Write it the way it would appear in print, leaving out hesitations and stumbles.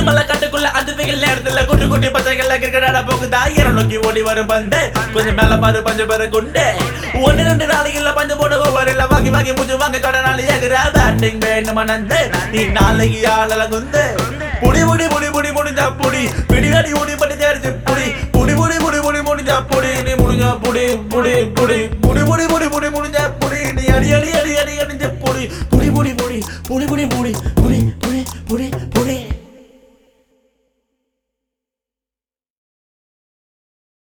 மலை கட்டுக்குள்ள அது வெயில் நேரத்துல குட்டி குட்டி பச்சைகள்ல கிரிக்கெட் போகுதா இரம் நோக்கி ஓடி வரும் பந்து கொஞ்சம் மேல பாரு பஞ்சு பேரு குண்டு 1-2 நாளைக்குள்ள பஞ்சு போட ஓவரில் வாங்கி வாங்கி மூச்சு வாங்க கடனாளி ஏகுற பேட்டிங் வேணும் மனந்து நீ நாளைக்கு ஆளல குந்து புடி புடி புடி புடி முடிஞ்சா புடி பிடிவாடி ஓடி பண்ணி தேடிச்சு புடி புடி புடி புடி புடி முடிஞ்சா புடி நீ முடிஞ்சா புடி புடி புடி புடி புடி புடி புடி முடிஞ்சா புடி நீ அடி அடி அடி